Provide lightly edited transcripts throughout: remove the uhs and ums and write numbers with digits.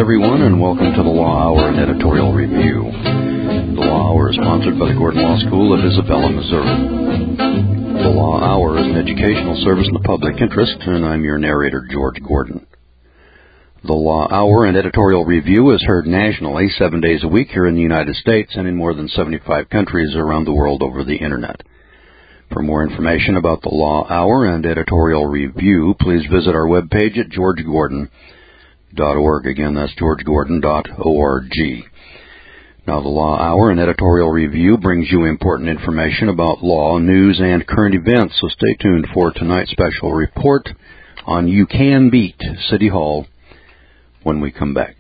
everyone, and welcome to the Law Hour and Editorial Review. The Law Hour is sponsored by the Gordon Law School of Isabella, Missouri. The Law Hour is an educational service in the public interest, and I'm your narrator, George Gordon. The Law Hour and Editorial Review is heard nationally 7 days a week here in the United States and in more than 75 countries around the world over the Internet. For more information about the Law Hour and Editorial Review, please visit our webpage at georgegordon.org. Again, that's georgegordon.org. Now, the Law Hour and Editorial Review brings you important information about law, news, and current events, so stay tuned for tonight's special report on You Can Beat City Hall when we come back.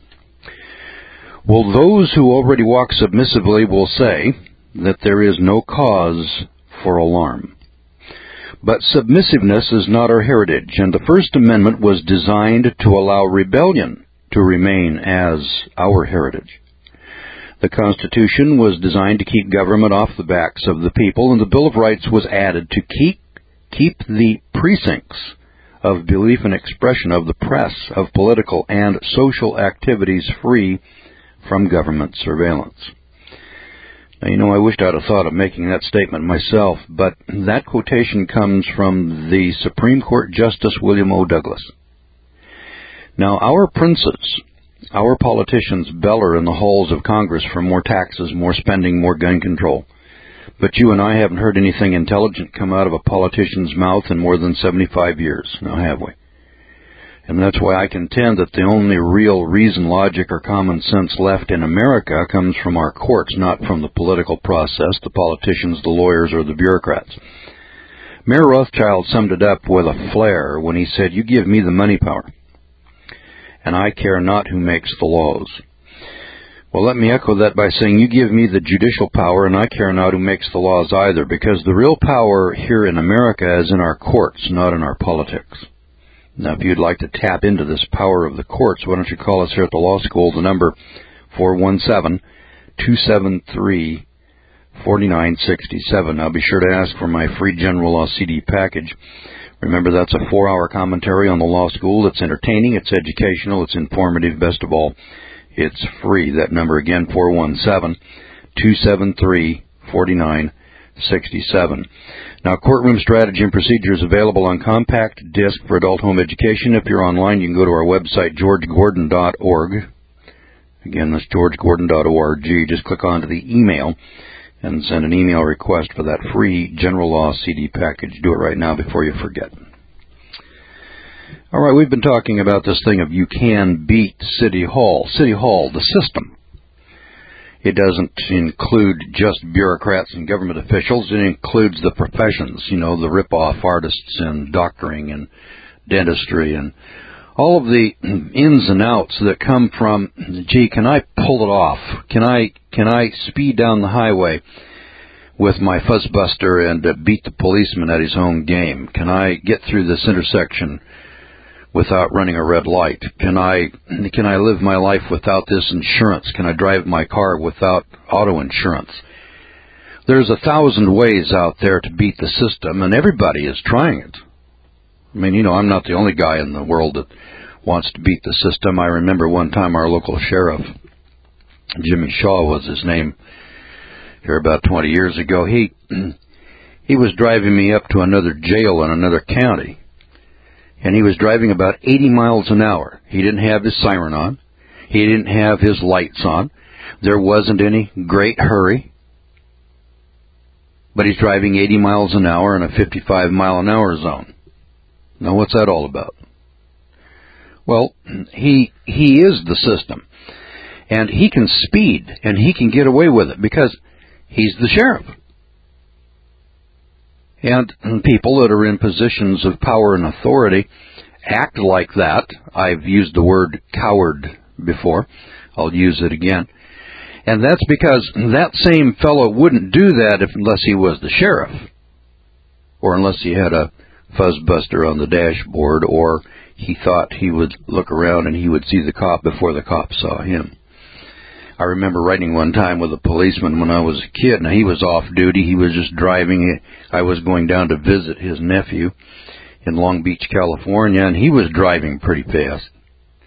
Well, those who already walk submissively will say that there is no cause for alarm. But submissiveness is not our heritage, and the First Amendment was designed to allow rebellion to remain as our heritage. The Constitution was designed to keep government off the backs of the people, and the Bill of Rights was added to keep the precincts of belief and expression of the press, of political and social activities free from government surveillance. Now, I wished I'd have thought of making that statement myself, but that quotation comes from the Supreme Court Justice William O. Douglas. Now, our princes, our politicians bellow in the halls of Congress for more taxes, more spending, more gun control. But you and I haven't heard anything intelligent come out of a politician's mouth in more than 75 years, now have we? And that's why I contend that the only real reason, logic, or common sense left in America comes from our courts, not from the political process, the politicians, the lawyers, or the bureaucrats. Mayor Rothschild summed it up with a flair when he said, "You give me the money power, and I care not who makes the laws." Well, let me echo that by saying, you give me the judicial power, and I care not who makes the laws either, because the real power here in America is in our courts, not in our politics. Now, if you'd like to tap into this power of the courts, why don't you call us here at the law school, the number 417-273-4967. Now, be sure to ask for my free general law CD package. Remember, that's a 4-hour commentary on the law school. It's entertaining, it's educational, it's informative, best of all, it's free. That number again, 417-273-4967. Now, Courtroom Strategy and Procedure is available on compact disc for adult home education. If you're online, you can go to our website, georgegordon.org. Again, that's georgegordon.org. Just click onto the email and send an email request for that free general law CD package. Do it right now before you forget. All right, we've been talking about this thing of you can beat City Hall. City Hall, the system. It doesn't include just bureaucrats and government officials. It includes the professions, the rip-off artists and doctoring and dentistry and all of the ins and outs that come from, can I pull it off? Can I speed down the highway with my fuzzbuster and beat the policeman at his own game? Can I get through this intersection without running a red light? Can I live my life without this insurance? Can I drive my car without auto insurance? There's 1,000 ways out there to beat the system, and everybody is trying it. I mean, I'm not the only guy in the world that wants to beat the system. I remember one time our local sheriff, Jimmy Shaw was his name, here about 20 years ago, he was driving me up to another jail in another county. And he was driving about 80 miles an hour. He didn't have his siren on. He didn't have his lights on. There wasn't any great hurry. But he's driving 80 miles an hour in a 55-mile-an-hour zone. Now, what's that all about? Well, he is the system. And he can speed, and he can get away with it because he's the sheriff. And people that are in positions of power and authority act like that. I've used the word coward before. I'll use it again. And that's because that same fellow wouldn't do that unless he was the sheriff, or unless he had a fuzzbuster on the dashboard, or he thought he would look around and he would see the cop before the cop saw him. I remember riding one time with a policeman when I was a kid. Now, he was off duty. He was just driving. I was going down to visit his nephew in Long Beach, California, and he was driving pretty fast.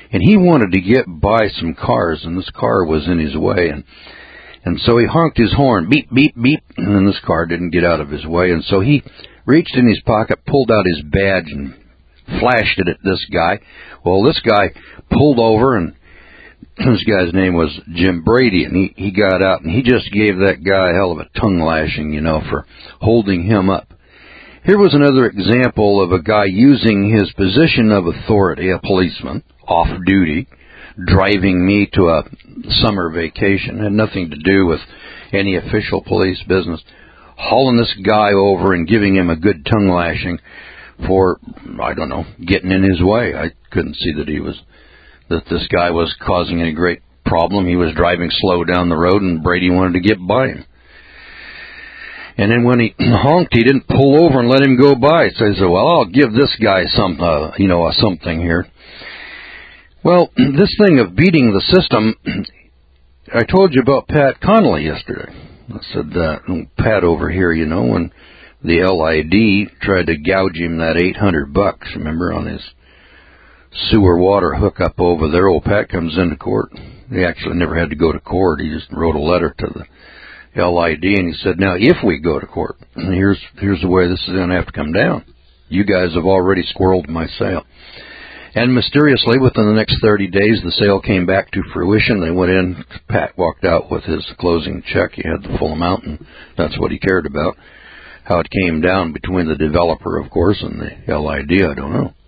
And he wanted to get by some cars, and this car was in his way. And so he honked his horn, beep, beep, beep, and then this car didn't get out of his way. And so he reached in his pocket, pulled out his badge, and flashed it at this guy. Well, this guy pulled over, and this guy's name was Jim Brady, and he got out, and he just gave that guy a hell of a tongue lashing, for holding him up. Here was another example of a guy using his position of authority, a policeman, off duty, driving me to a summer vacation. It had nothing to do with any official police business. Hauling this guy over and giving him a good tongue lashing for, I don't know, getting in his way. I couldn't see that this guy was causing any great problem. He was driving slow down the road, and Brady wanted to get by him. And then when he honked, he didn't pull over and let him go by. So he said, well, I'll give this guy something here. Well, this thing of beating the system, I told you about Pat Connolly yesterday. I said, Pat over here, when the LID tried to gouge him that $800, remember, on his sewer water hookup over there. Old Pat comes into court. He actually never had to go to court. He just wrote a letter to the LID, and he said, now, if we go to court, here's the way this is going to have to come down. You guys have already squirreled my sale. And mysteriously, within the next 30 days, the sale came back to fruition. They went in. Pat walked out with his closing check. He had the full amount, and that's what he cared about. How it came down between the developer, of course, and the LID, I don't know.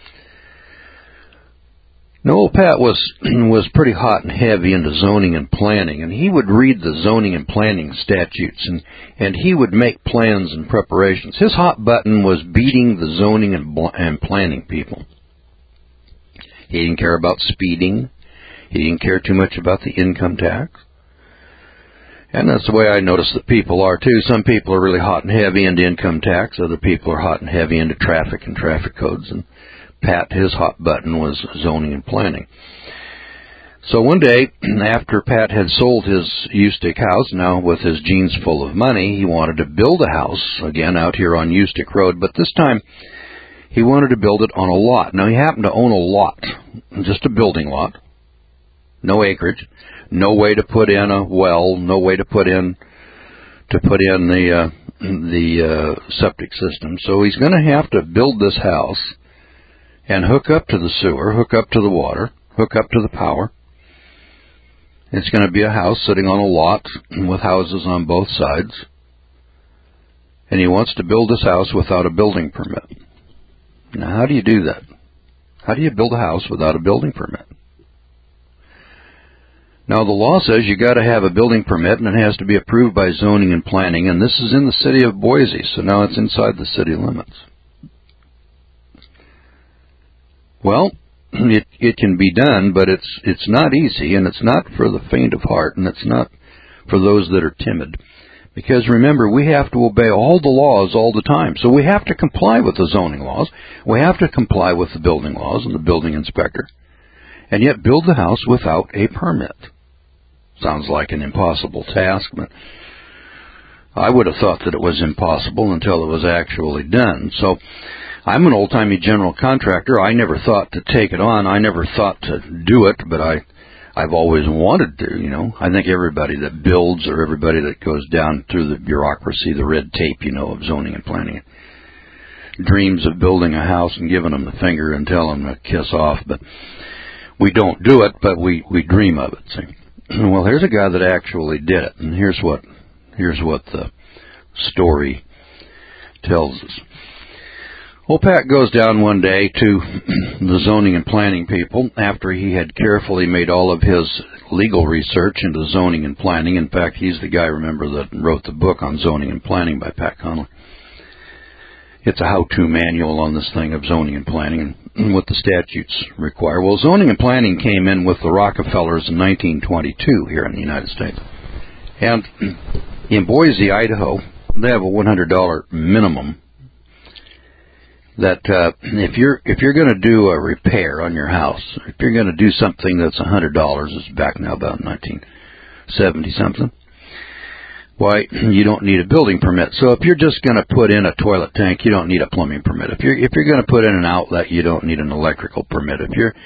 Now, old Pat was pretty hot and heavy into zoning and planning, and he would read the zoning and planning statutes, and he would make plans and preparations. His hot button was beating the zoning and planning people. He didn't care about speeding. He didn't care too much about the income tax. And that's the way I notice that people are, too. Some people are really hot and heavy into income tax. Other people are hot and heavy into traffic and traffic codes, and Pat, his hot button was zoning and planning. So one day, after Pat had sold his Ustick house, now with his jeans full of money, he wanted to build a house, again out here on Ustick Road, but this time he wanted to build it on a lot. Now, he happened to own a lot, just a building lot, no acreage, no way to put in a well, no way to put in the septic system. So he's going to have to build this house and hook up to the sewer, hook up to the water, hook up to the power. It's going to be a house sitting on a lot with houses on both sides. And he wants to build this house without a building permit. Now, how do you do that? How do you build a house without a building permit? Now, the law says you got to have a building permit, and it has to be approved by zoning and planning, and this is in the city of Boise, so now it's inside the city limits. Well, it can be done, but it's not easy, and it's not for the faint of heart, and it's not for those that are timid. Because remember, we have to obey all the laws all the time. So we have to comply with the zoning laws. We have to comply with the building laws and the building inspector. And yet build the house without a permit. Sounds like an impossible task, but I would have thought that it was impossible until it was actually done. So I'm an old-timey general contractor. I never thought to take it on. I never thought to do it, but I've always wanted to, I think everybody that builds or everybody that goes down through the bureaucracy, the red tape, of zoning and planning, dreams of building a house and giving them the finger and telling them to kiss off, but we don't do it, but we dream of it, see. Well, here's a guy that actually did it, and here's what the story tells us. Well, Pat goes down one day to the zoning and planning people after he had carefully made all of his legal research into zoning and planning. In fact, he's the guy, remember, that wrote the book on zoning and planning by Pat Connolly. It's a how-to manual on this thing of zoning and planning and what the statutes require. Well, zoning and planning came in with the Rockefellers in 1922 here in the United States. And in Boise, Idaho, they have a $100 minimum that if you're going to do a repair on your house, if you're going to do something that's $100, it's back now about 1970-something, why, you don't need a building permit. So if you're just going to put in a toilet tank, you don't need a plumbing permit. If you're going to put in an outlet, you don't need an electrical permit. If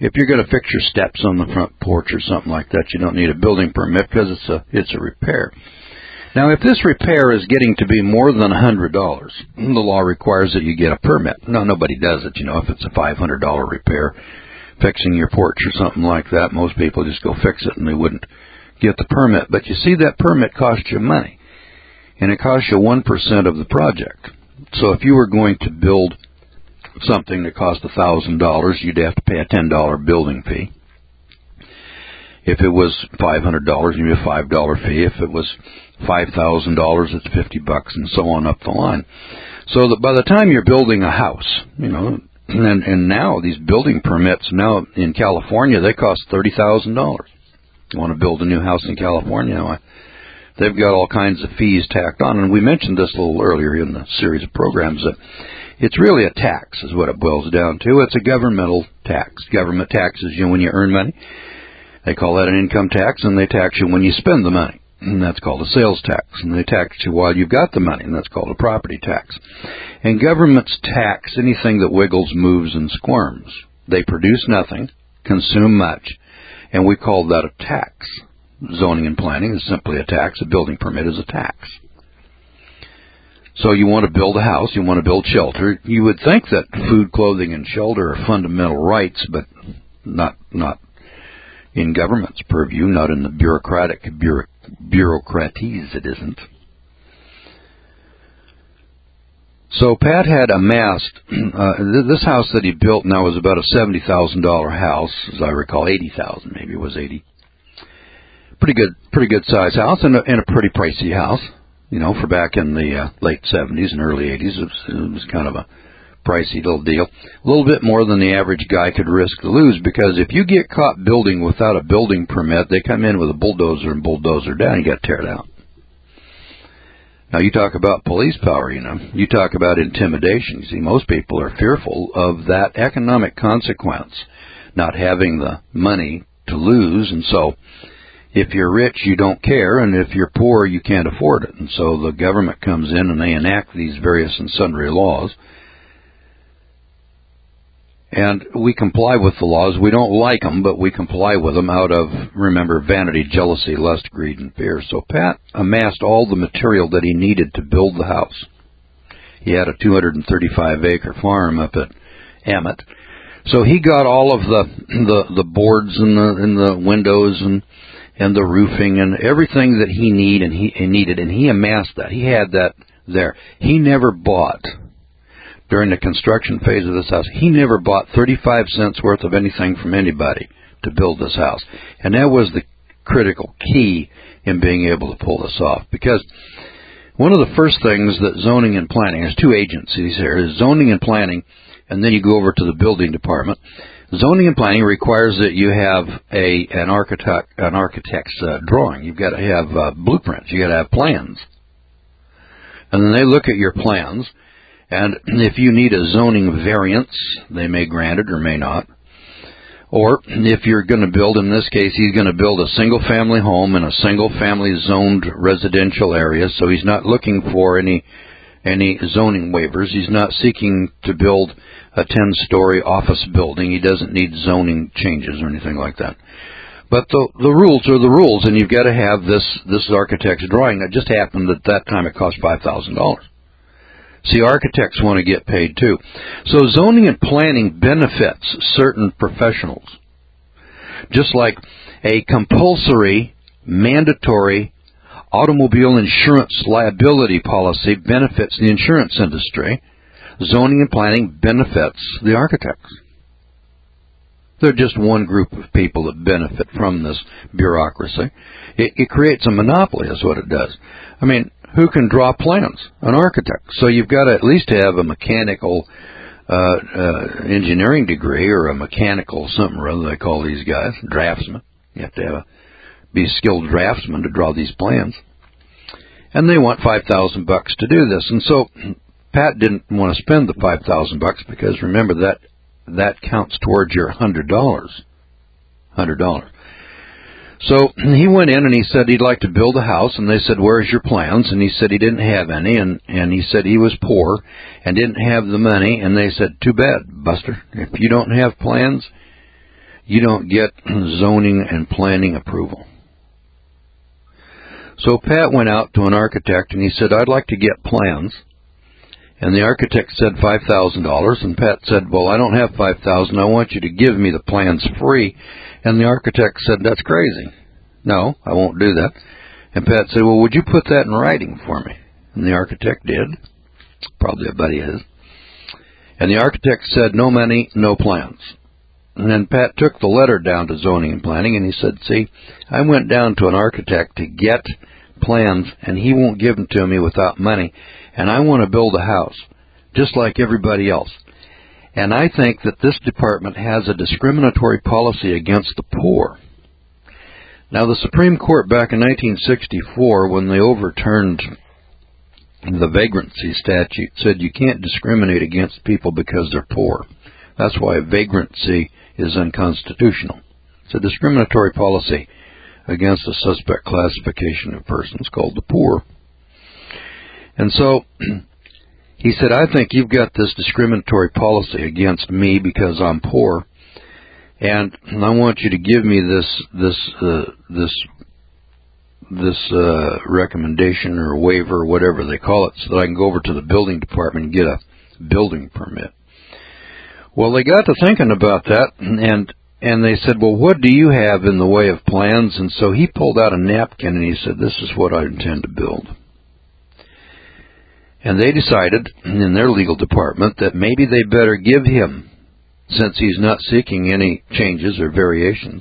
If you're going to fix your steps on the front porch or something like that, you don't need a building permit because it's a repair. Now, if this repair is getting to be more than $100, the law requires that you get a permit. No, nobody does it. If it's a $500 repair, fixing your porch or something like that, most people just go fix it and they wouldn't get the permit. But you see, that permit costs you money, and it costs you 1% of the project. So if you were going to build something that cost $1,000, you'd have to pay a $10 building fee. If it was $500, you'd pay a $5 fee. If it was $5,000, it's $50, and so on up the line. So that by the time you're building a house, and now these building permits now in California, they cost $30,000. You want to build a new house in California, they've got all kinds of fees tacked on, and we mentioned this a little earlier in the series of programs that it's really a tax is what it boils down to. It's a governmental tax. Government taxes you when you earn money. They call that an income tax, and they tax you when you spend the money, and that's called a sales tax. And they tax you while you've got the money, and that's called a property tax. And governments tax anything that wiggles, moves, and squirms. They produce nothing, consume much, and we call that a tax. Zoning and planning is simply a tax. A building permit is a tax. So you want to build a house, you want to build shelter. You would think that food, clothing, and shelter are fundamental rights, but not in government's purview, not in the bureaucraties it isn't. So Pat had amassed, this house that he built now was about a $70,000 house, as I recall, $80,000, maybe it was 80. Pretty good size house and a pretty pricey house, for back in the late 70s and early 80s. It was kind of a pricey little deal. A little bit more than the average guy could risk to lose, because if you get caught building without a building permit, they come in with a bulldozer and bulldozer down, you got to tear it out. Now, you talk about police power, you talk about intimidation. You see, most people are fearful of that economic consequence, not having the money to lose, and so if you're rich, you don't care, and if you're poor, you can't afford it. And so the government comes in and they enact these various and sundry laws. And we comply with the laws. We don't like them, but we comply with them out of, remember, vanity, jealousy, lust, greed, and fear. So Pat amassed all the material that he needed to build the house. He had a 235-acre farm up at Emmett. So he got all of the boards and the windows and the roofing and everything that he needed, and he amassed that. He had that there. He never bought, during the construction phase of this house, he never bought 35 cents worth of anything from anybody to build this house. And that was the critical key in being able to pull this off. Because one of the first things that zoning and planning, there's two agencies here, is zoning and planning, and then you go over to the building department. Zoning and planning requires that you have an architect's drawing. You've got to have blueprints. You've got to have plans. And then they look at your plans, and if you need a zoning variance, they may grant it or may not. Or if you're going to build, in this case, he's going to build a single-family home in a single-family zoned residential area, so he's not looking for any zoning waivers. He's not seeking to build a 10-story office building. He doesn't need zoning changes or anything like that. But the rules are the rules, and you've got to have this architect's drawing. That just happened at that time it cost $5,000. See, architects want to get paid too. So zoning and planning benefits certain professionals, just like a compulsory, mandatory automobile insurance liability policy benefits the insurance industry. Zoning and planning benefits the architects. They're just one group of people that benefit from this bureaucracy. It creates a monopoly is what it does. I mean, who can draw plans? An architect. So you've got to at least have a mechanical engineering degree or a mechanical something or other they call these guys, draftsman. You have to be a skilled draftsman to draw these plans. And they want $5,000 to do this. And so Pat didn't want to spend the $5,000 because remember that counts towards your $100. $100. So he went in and he said he'd like to build a house, and they said, "Where's your plans?" And he said he didn't have any, and he said he was poor and didn't have the money, and they said, "Too bad, Buster. If you don't have plans, you don't get zoning and planning approval. So Pat went out to an architect and he said, I'd like to get plans. And the architect said $5,000, and Pat said, well, I don't have $5,000. I want you to give me the plans free. And the architect said, that's crazy. No, I won't do that. And Pat said, well, would you put that in writing for me? And the architect did. Probably a buddy of his. And the architect said, no money, no plans. And then Pat took the letter down to zoning and planning, and he said, see, I went down to an architect to get plans, and he won't give them to me without money, and I want to build a house, just like everybody else. And I think that this department has a discriminatory policy against the poor. Now, the Supreme Court back in 1964, when they overturned the vagrancy statute, said you can't discriminate against people because they're poor. That's why vagrancy is unconstitutional. It's a discriminatory policy against a suspect classification of persons called the poor. And so he said, I think you've got this discriminatory policy against me because I'm poor, and I want you to give me this recommendation or waiver or whatever they call it, so that I can go over to the building department and get a building permit. Well, they got to thinking about that, and they said, well, what do you have in the way of plans? And so he pulled out a napkin and he said, this is what I intend to build. And they decided in their legal department that maybe they better give him, since he's not seeking any changes or variations.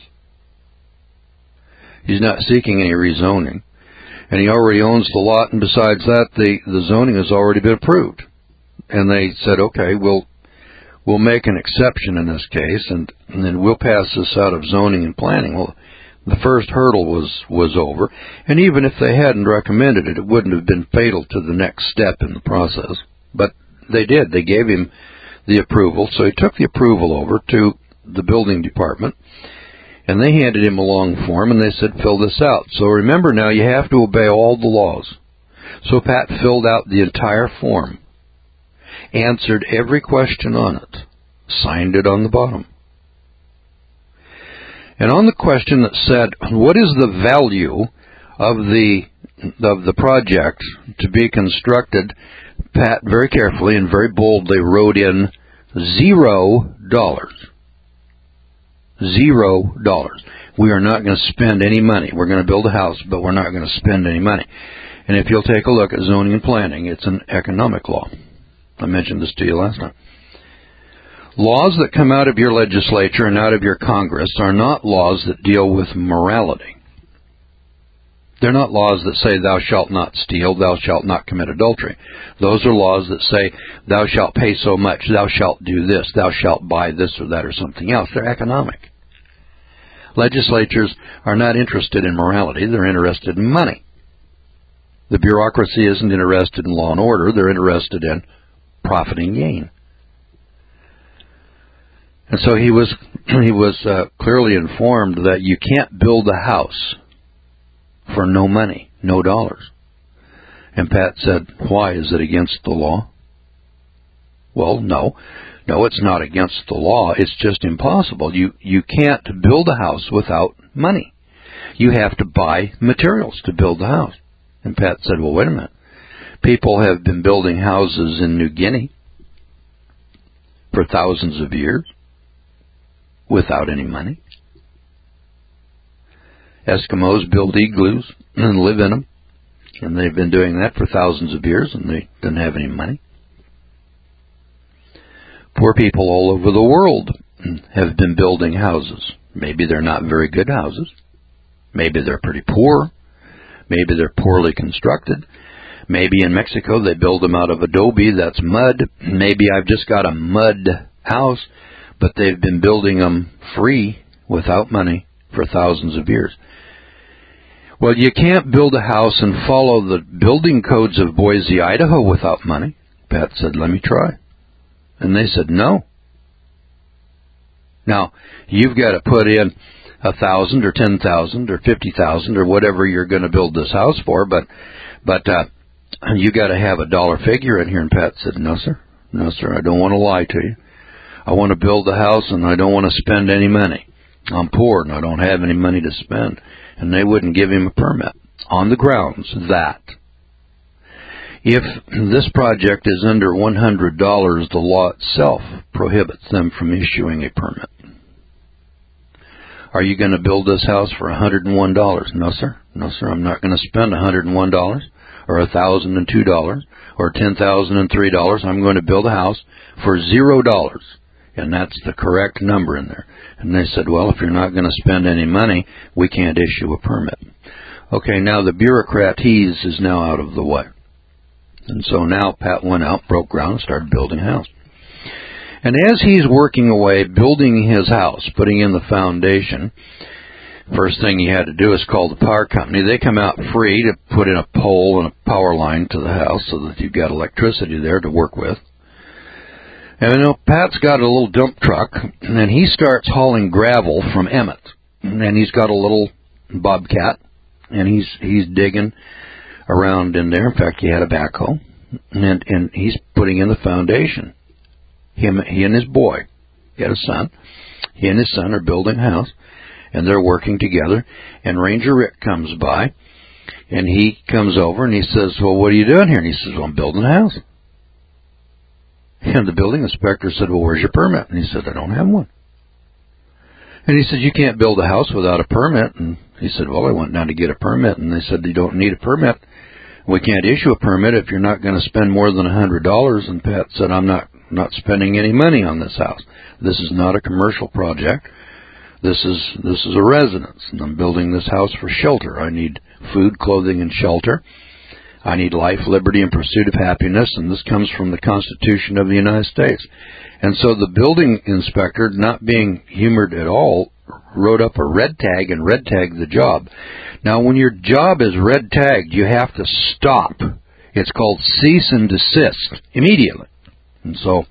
He's not seeking any rezoning. And he already owns the lot, and besides that, the zoning has already been approved. And they said, okay, we'll make an exception in this case, and then we'll pass this out of zoning and planning. Well, the first hurdle was over, and even if they hadn't recommended it, it wouldn't have been fatal to the next step in the process. But they did. They gave him the approval, so he took the approval over to the building department, and they handed him a long form, and they said, fill this out. So remember now, you have to obey all the laws. So Pat filled out the entire form, answered every question on it, signed it on the bottom. And on the question that said, what is the value of the project to be constructed, Pat very carefully and very boldly wrote in $0. $0. We are not going to spend any money. We're going to build a house, but we're not going to spend any money. And if you'll take a look at zoning and planning, it's an economic law. I mentioned this to you last time. Laws that come out of your legislature and out of your Congress are not laws that deal with morality. They're not laws that say, thou shalt not steal, thou shalt not commit adultery. Those are laws that say, thou shalt pay so much, thou shalt do this, thou shalt buy this or that or something else. They're economic. Legislatures are not interested in morality, they're interested in money. The bureaucracy isn't interested in law and order, they're interested in profit and gain. And so he was clearly informed that you can't build a house for no money, no dollars. And Pat said, why? Is it against the law? Well, no, it's not against the law. It's just impossible. You can't build a house without money. You have to buy materials to build the house. And Pat said, well, wait a minute. People have been building houses in New Guinea for thousands of years without any money. Eskimos build igloos and live in them, and they've been doing that for thousands of years, and they didn't have any money. Poor people all over the world have been building houses. Maybe they're not very good houses. Maybe they're pretty poor. Maybe they're poorly constructed. Maybe in Mexico they build them out of adobe, that's mud. Maybe I've just got a mud house, but they've been building them free without money for thousands of years. Well, you can't build a house and follow the building codes of Boise, Idaho without money. Pat said, let me try. And they said, no. Now, you've got to put in 1,000 or 10,000 or 50,000 or whatever you're going to build this house for, but you got to have a dollar figure in here. And Pat said, no, sir, I don't want to lie to you. I want to build a house and I don't want to spend any money. I'm poor and I don't have any money to spend. And they wouldn't give him a permit on the grounds that if this project is under $100, the law itself prohibits them from issuing a permit. Are you going to build this house for $101? No, sir. No, sir. I'm not going to spend $101 or $1,002 or $10,003. I'm going to build a house for $0. And that's the correct number in there. And they said, well, if you're not going to spend any money, we can't issue a permit. Okay, now the bureaucrat tease is now out of the way. And so now Pat went out, broke ground, and started building a house. And as he's working away, building his house, putting in the foundation, first thing he had to do is call the power company. They come out free to put in a pole and a power line to the house so that you've got electricity there to work with. And Pat's got a little dump truck, and he starts hauling gravel from Emmett. And he's got a little bobcat, and he's digging around in there. In fact, he had a backhoe, and he's putting in the foundation. He and his boy, he had a son. He and his son are building a house, and they're working together. And Ranger Rick comes by, and he comes over, and he says, well, what are you doing here? And he says, well, I'm building a house. And the building inspector said, well, where's your permit? And he said, I don't have one. And he said, you can't build a house without a permit. And he said, well, I went down to get a permit. And they said, you don't need a permit. We can't issue a permit if you're not going to spend more than $100. And Pat said, I'm not spending any money on this house. This is not a commercial project. This is a residence. And I'm building this house for shelter. I need food, clothing, and shelter. I need life, liberty, and pursuit of happiness, and this comes from the Constitution of the United States. And so the building inspector, not being humored at all, wrote up a red tag and red tagged the job. Now, when your job is red tagged, you have to stop. It's called cease and desist immediately. And so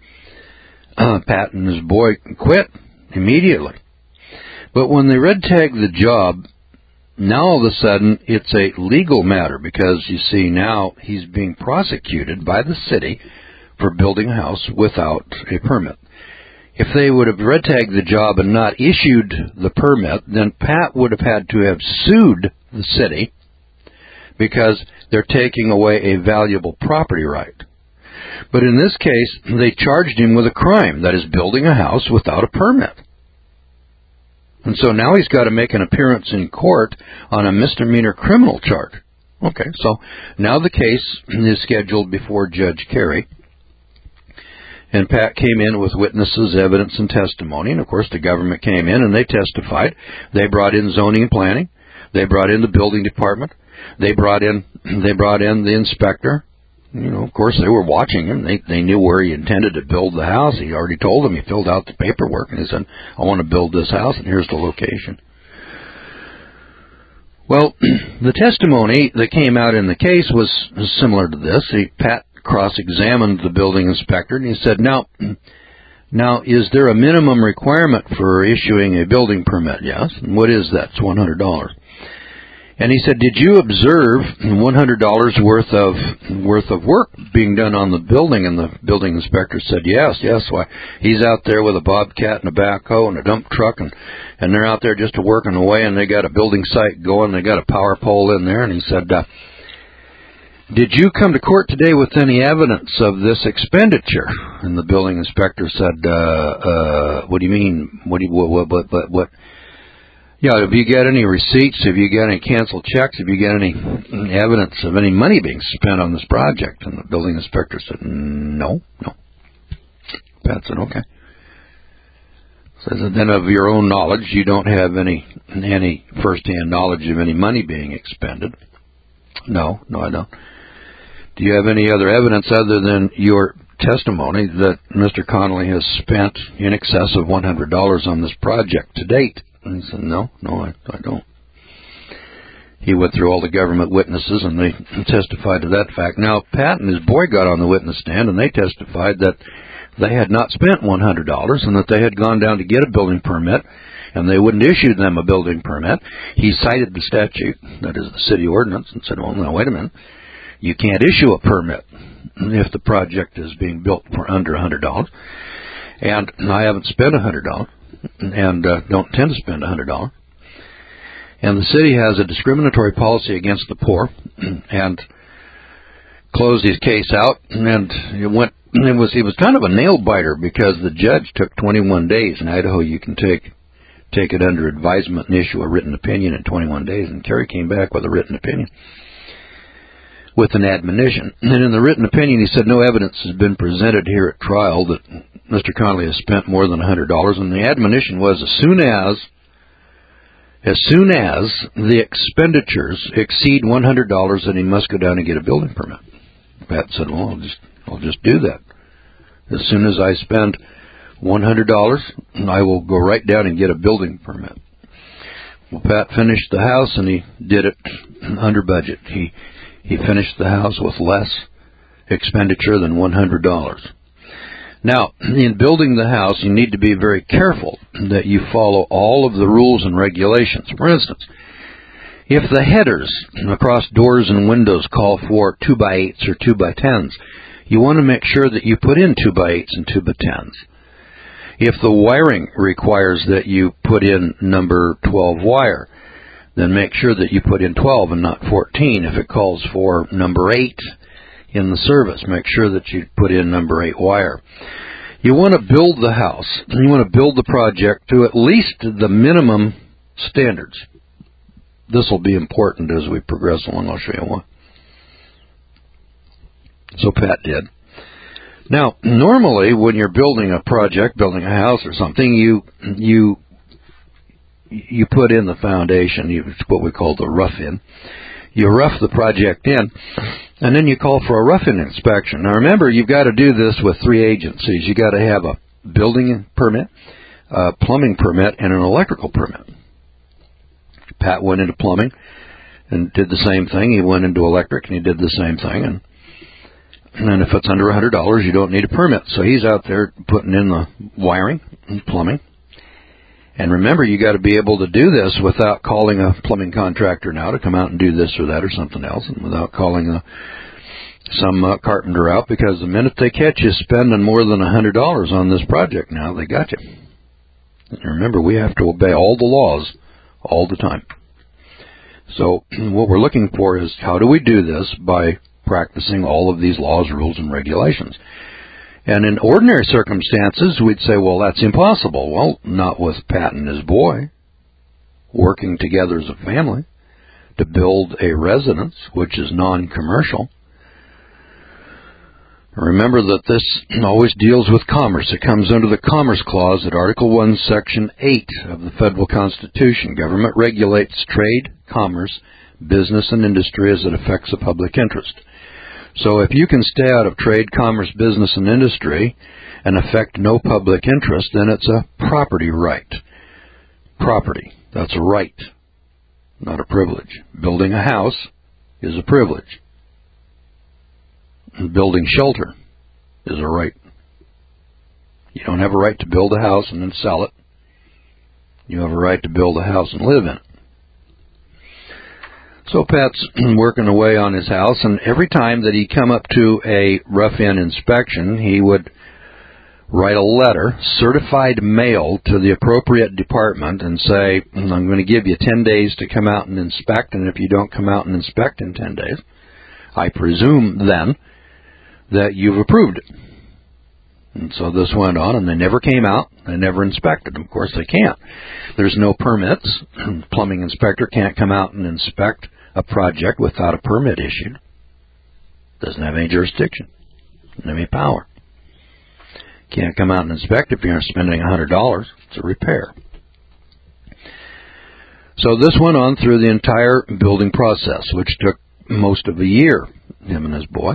Pat and his boy quit immediately. But when they red tagged the job, now all of a sudden it's a legal matter because, you see, now he's being prosecuted by the city for building a house without a permit. If they would have red tagged the job and not issued the permit, then Pat would have had to have sued the city because they're taking away a valuable property right. But in this case, they charged him with a crime, that is, building a house without a permit. And so now he's got to make an appearance in court on a misdemeanor criminal charge. Okay, so now the case is scheduled before Judge Carey. And Pat came in with witnesses, evidence, and testimony. And, of course, the government came in and they testified. They brought in zoning and planning. They brought in the building department. They brought in the inspector. You know, of course, they were watching him. They knew where he intended to build the house. He already told them. He filled out the paperwork, and he said, I want to build this house, and here's the location. Well, the testimony that came out in the case was similar to this. Pat cross-examined the building inspector, and he said, now, is there a minimum requirement for issuing a building permit? Yes. And what is that? It's $100. And he said, did you observe $100 worth of work being done on the building? And the building inspector said, yes. Why, he's out there with a bobcat and a backhoe and a dump truck, and they're out there just working away, and they got a building site going. They got a power pole in there. And he said, did you come to court today with any evidence of this expenditure? And the building inspector said, what do you mean? What? Yeah, have you got any receipts? Have you got any canceled checks? Have you got any evidence of any money being spent on this project? And the building inspector said, no. Pat said, okay. Says, then of your own knowledge, you don't have any first-hand knowledge of any money being expended? No, I don't. Do you have any other evidence other than your testimony that Mr. Connolly has spent in excess of $100 on this project to date? And he said, no, I don't. He went through all the government witnesses, and they testified to that fact. Now, Pat and his boy got on the witness stand, and they testified that they had not spent $100 and that they had gone down to get a building permit, and they wouldn't issue them a building permit. He cited the statute, that is the city ordinance, and said, well, now, wait a minute. You can't issue a permit if the project is being built for under $100, and I haven't spent $100. and don't tend to spend $100. And the city has a discriminatory policy against the poor, and closed his case out, and it was kind of a nail biter because the judge took 21 days. In Idaho, you can take it under advisement and issue a written opinion in 21 days, and Kerry came back with a written opinion with an admonition. And in the written opinion, he said no evidence has been presented here at trial that Mr. Connolly has spent more than $100, and the admonition was as soon as the expenditures exceed $100, then he must go down and get a building permit. Pat said, well, I'll just do that. As soon as I spend $100, I will go right down and get a building permit. Well, Pat finished the house, and he did it under budget. He finished the house with less expenditure than $100. Now, in building the house, you need to be very careful that you follow all of the rules and regulations. For instance, if the headers across doors and windows call for 2x8s or 2x10s, you want to make sure that you put in 2x8s and 2x10s. If the wiring requires that you put in number 12 wire, then make sure that you put in 12 and not 14. If it calls for number 8 in the service, make sure that you put in number 8 wire. You want to build the house, you want to build the project to at least the minimum standards. This will be important as we progress along. I'll show you why. So Pat did. Now, normally when you're building a project, building a house or something, you put in the foundation. It's what we call the rough-in. You rough the project in, and then you call for a rough-in inspection. Now, remember, you've got to do this with 3 agencies. You've got to have a building permit, a plumbing permit, and an electrical permit. Pat went into plumbing and did the same thing. He went into electric, and he did the same thing. And if it's under $100, you don't need a permit. So he's out there putting in the wiring and plumbing. And remember, you got to be able to do this without calling a plumbing contractor now to come out and do this or that or something else, and without calling some carpenter out, because the minute they catch you spending more than $100 on this project now, they got you. And remember, we have to obey all the laws all the time. So what we're looking for is, how do we do this? By practicing all of these laws, rules, and regulations. And in ordinary circumstances, we'd say, well, that's impossible. Well, not with Pat and his boy working together as a family to build a residence, which is non-commercial. Remember that this always deals with commerce. It comes under the Commerce Clause at Article 1, Section 8 of the Federal Constitution. Government regulates trade, commerce, business, and industry as it affects the public interest. So if you can stay out of trade, commerce, business, and industry and affect no public interest, then it's a property right. Property, that's a right, not a privilege. Building a house is a privilege. Building shelter is a right. You don't have a right to build a house and then sell it. You have a right to build a house and live in it. So Pat's working away on his house, and every time that he'd come up to a rough-in inspection, he would write a letter, certified mail, to the appropriate department and say, I'm going to give you 10 days to come out and inspect, and if you don't come out and inspect in 10 days, I presume then that you've approved it. And so this went on, and they never came out. They never inspected. Of course, they can't. There's no permits. Plumbing inspector can't come out and inspect a project without a permit issued. Doesn't have any jurisdiction. Doesn't have any power. Can't come out and inspect if you're spending $100. It's a repair. So this went on through the entire building process, which took most of a year, him and his boy.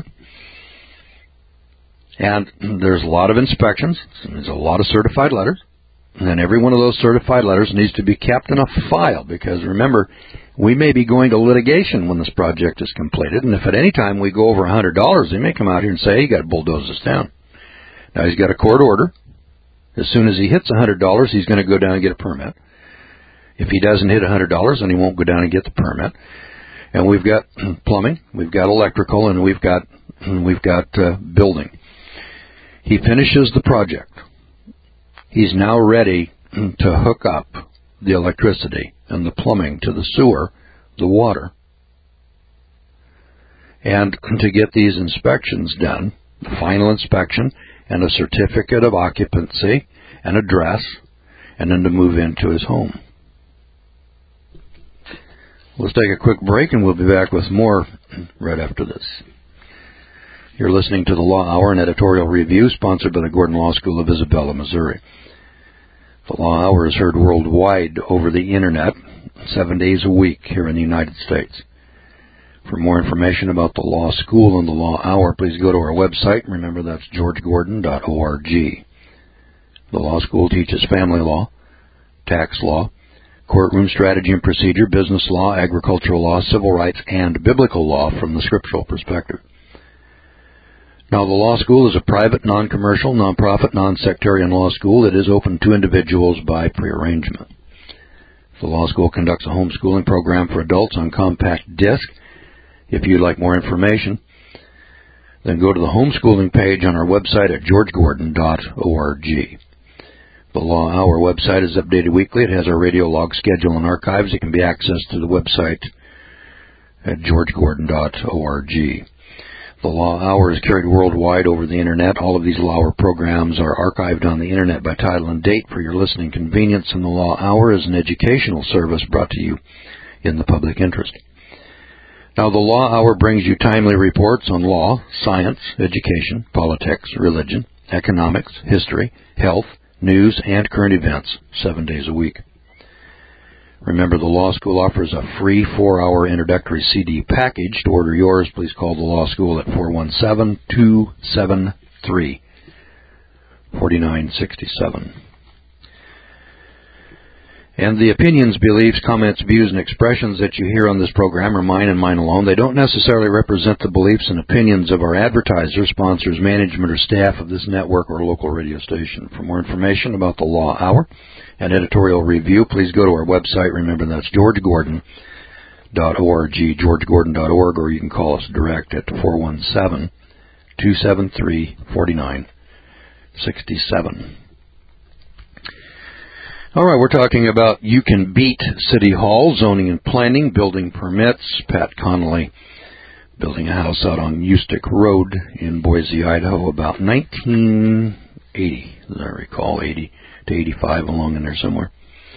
And there's a lot of inspections. There's a lot of certified letters. And then every one of those certified letters needs to be kept in a file, because remember, we may be going to litigation when this project is completed, and if at any time we go over $100, they may come out here and say, hey, you got to bulldoze this down. Now, he's got a court order. As soon as he hits $100, he's going to go down and get a permit. If he doesn't hit $100, then he won't go down and get the permit. And we've got plumbing, we've got electrical, and we've got building. He finishes the project. He's now ready to hook up the electricity and the plumbing to the sewer, the water, and to get these inspections done, the final inspection and a certificate of occupancy, an address, and then to move into his home. Let's take a quick break, and we'll be back with more right after this. You're listening to the Law Hour, an editorial review sponsored by the Gordon Law School of Isabella, Missouri. The Law Hour is heard worldwide over the Internet 7 days a week here in the United States. For more information about the Law School and the Law Hour, please go to our website. Remember, that's georgegordon.org. The Law School teaches family law, tax law, courtroom strategy and procedure, business law, agricultural law, civil rights, and biblical law from the scriptural perspective. Now, the Law School is a private, non-commercial, non-profit, non-sectarian law school that is open to individuals by prearrangement. The Law School conducts a homeschooling program for adults on compact disc. If you'd like more information, then go to the homeschooling page on our website at georgegordon.org. The Law Hour website is updated weekly. It has our radio log schedule and archives. It can be accessed through the website at georgegordon.org. The Law Hour is carried worldwide over the Internet. All of these Law Hour programs are archived on the Internet by title and date for your listening convenience, and the Law Hour is an educational service brought to you in the public interest. Now, the Law Hour brings you timely reports on law, science, education, politics, religion, economics, history, health, news, and current events 7 days a week. Remember, the Law School offers a free 4-hour introductory CD package. To order yours, please call the Law School at 417-273-4967. And the opinions, beliefs, comments, views, and expressions that you hear on this program are mine and mine alone. They don't necessarily represent the beliefs and opinions of our advertisers, sponsors, management, or staff of this network or local radio station. For more information about the Law Hour and editorial review, please go to our website. Remember, that's georgegordon.org, georgegordon.org, or you can call us direct at 417-273-4967. All right, we're talking about You Can Beat City Hall, zoning and planning, building permits. Pat Connolly building a house out on Ustick Road in Boise, Idaho, about 1980, as I recall, 80 to 85, along in there somewhere.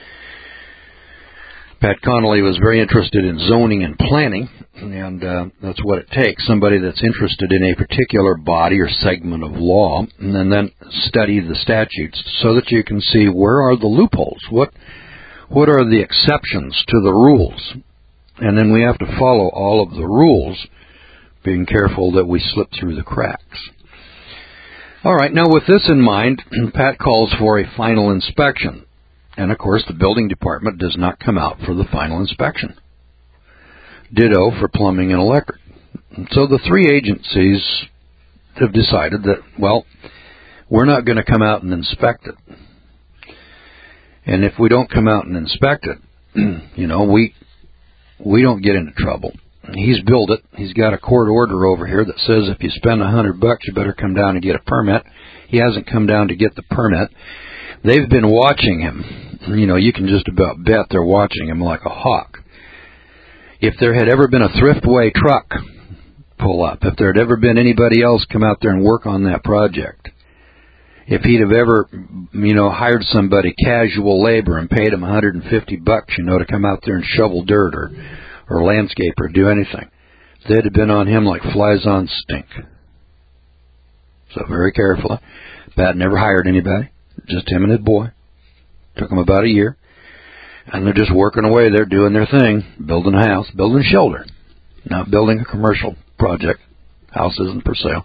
Pat Connolly was very interested in zoning and planning, and that's what it takes, somebody that's interested in a particular body or segment of law, and then study the statutes so that you can see where are the loopholes, what are the exceptions to the rules, and then we have to follow all of the rules, being careful that we slip through the cracks. All right, now with this in mind, Pat calls for a final inspection. And, of course, the building department does not come out for the final inspection. Ditto for plumbing and electric. And so the three agencies have decided that, well, we're not going to come out and inspect it. And if we don't come out and inspect it, we don't get into trouble. He's built it. He's got a court order over here that says if you spend $100, you better come down and get a permit. He hasn't come down to get the permit. They've been watching him. You can just about bet they're watching him like a hawk. If there had ever been a Thriftway truck pull up, if there had ever been anybody else come out there and work on that project, if he'd have ever, hired somebody, casual labor, and paid him $150, to come out there and shovel dirt or landscape or do anything, they'd have been on him like flies on stink. So very carefully. Pat never hired anybody. Just him and his boy. Took them about a year. And they're just working away. They're doing their thing. Building a house. Building a shelter. Not building a commercial project. House isn't for sale.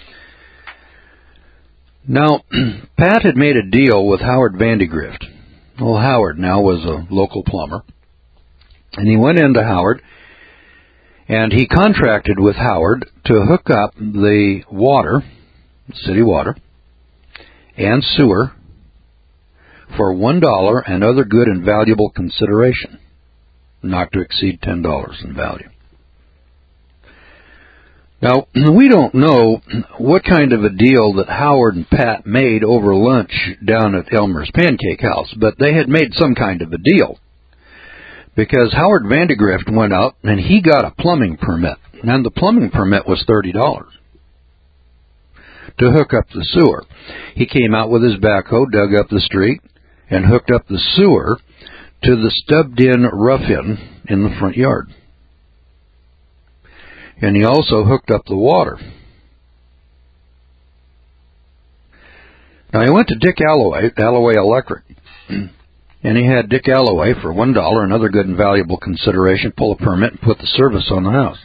Now, Pat had made a deal with Howard Vandegrift. Well, Howard now was a local plumber. And he went into Howard. And he contracted with Howard to hook up the water, city water, and sewer for $1 and other good and valuable consideration, not to exceed $10 in value. Now, we don't know what kind of a deal that Howard and Pat made over lunch down at Elmer's Pancake House, but they had made some kind of a deal. Because Howard Vandegrift went out and he got a plumbing permit, and the plumbing permit was $30 to hook up the sewer. He came out with his backhoe, dug up the street, and hooked up the sewer to the stubbed-in rough-in in the front yard. And he also hooked up the water. Now, he went to Dick Alloway, Alloway Electric, and he had Dick Alloway for $1, another good and valuable consideration, pull a permit and put the service on the house.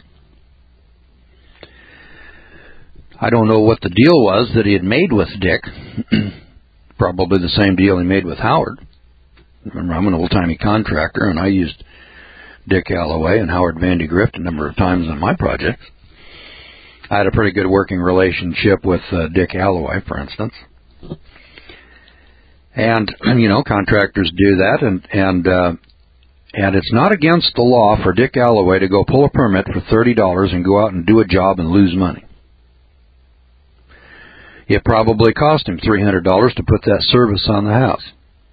I don't know what the deal was that he had made with Dick. Probably the same deal he made with Howard. Remember, I'm an old-timey contractor, and I used Dick Alloway and Howard Vandegrift a number of times on my projects. I had a pretty good working relationship with Dick Alloway, for instance. And, you know, contractors do that, and it's not against the law for Dick Alloway to go pull a permit for $30 and go out and do a job and lose money. It probably cost him $300 to put that service on the house.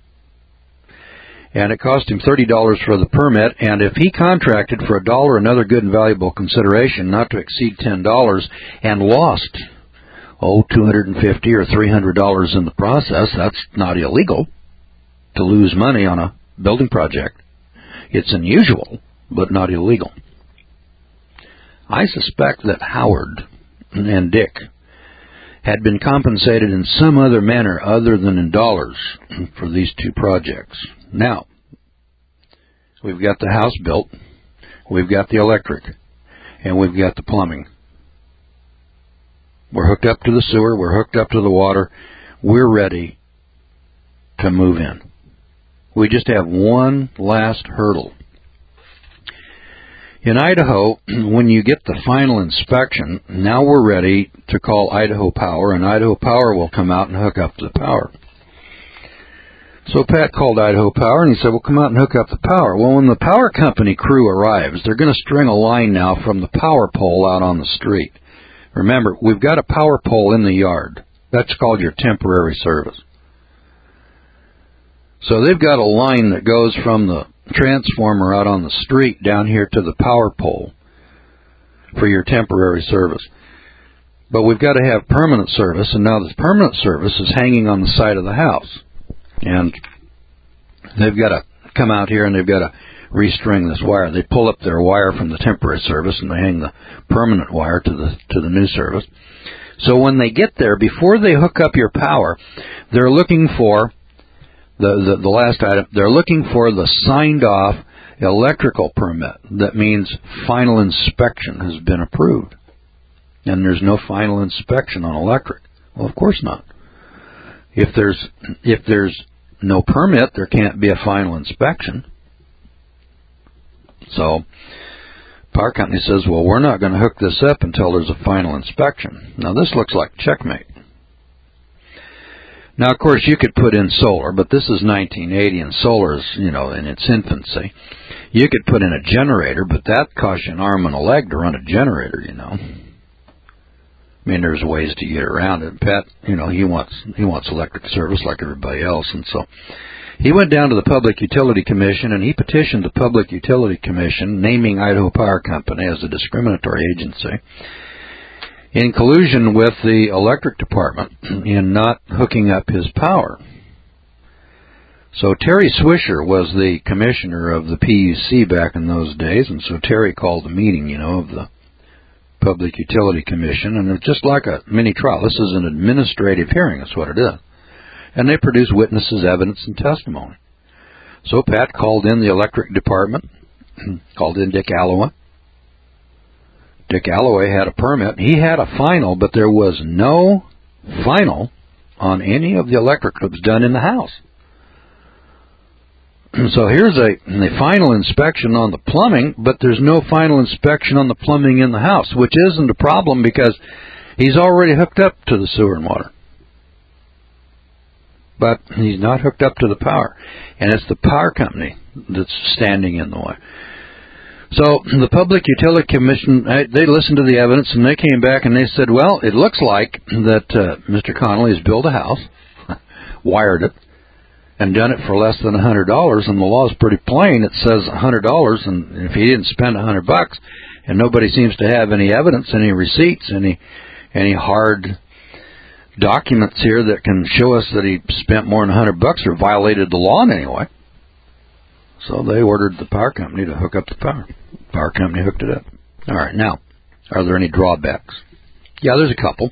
And it cost him $30 for the permit, and if he contracted for $1 another good and valuable consideration, not to exceed $10, and lost, $250 or $300 in the process, that's not illegal to lose money on a building project. It's unusual, but not illegal. I suspect that Howard and Dick had been compensated in some other manner other than in dollars for these two projects. Now, we've got the house built, we've got the electric, and we've got the plumbing. We're hooked up to the sewer, we're hooked up to the water, we're ready to move in. We just have one last hurdle. In Idaho, when you get the final inspection, now we're ready to call Idaho Power, and Idaho Power will come out and hook up the power. So Pat called Idaho Power, and he said, well, come out and hook up the power. Well, when the power company crew arrives, they're going to string a line now from the power pole out on the street. Remember, we've got a power pole in the yard. That's called your temporary service. So they've got a line that goes from the transformer out on the street down here to the power pole for your temporary service. But we've got to have permanent service, and now the permanent service is hanging on the side of the house. And they've got to come out here and they've got to restring this wire. They pull up their wire from the temporary service and they hang the permanent wire to the new service. So when they get there, before they hook up your power, they're looking for the last item. They're looking for the signed off electrical permit. That means final inspection has been approved. And there's no final inspection on electric. Well, of course not. If there's no permit, there can't be a final inspection. So, power company says, well, we're not going to hook this up until there's a final inspection. Now, this looks like checkmate. Now, of course, you could put in solar, but this is 1980, and solar is, in its infancy. You could put in a generator, but that costs you an arm and a leg to run a generator, I mean, there's ways to get around it. Pat, he wants electric service like everybody else, and so he went down to the Public Utility Commission and he petitioned the Public Utility Commission, naming Idaho Power Company as a discriminatory agency, in collusion with the electric department in not hooking up his power. So Terry Swisher was the commissioner of the PUC back in those days, and so Terry called a meeting, of the Public Utility Commission, and it's just like a mini trial. This is an administrative hearing, that's what it is. And they produce witnesses, evidence, and testimony. So Pat called in the electric department, called in Dick Alloway. Dick Alloway had a permit. He had a final, but there was no final on any of the electric that was done in the house. So here's a final inspection on the plumbing, but there's no final inspection on the plumbing in the house, which isn't a problem because he's already hooked up to the sewer and water. But he's not hooked up to the power, and it's the power company that's standing in the way. So the Public Utility Commission, they listened to the evidence, and they came back and they said, well, it looks like that Mr. Connolly has built a house, wired it, and done it for less than $100, and the law is pretty plain. It says $100, and if he didn't spend $100, and nobody seems to have any evidence, any receipts, any hard documents here that can show us that he spent more than $100 or violated the law in any way. So they ordered the power company to hook up the power. The power company hooked it up. All right, now, are there any drawbacks? Yeah, there's a couple.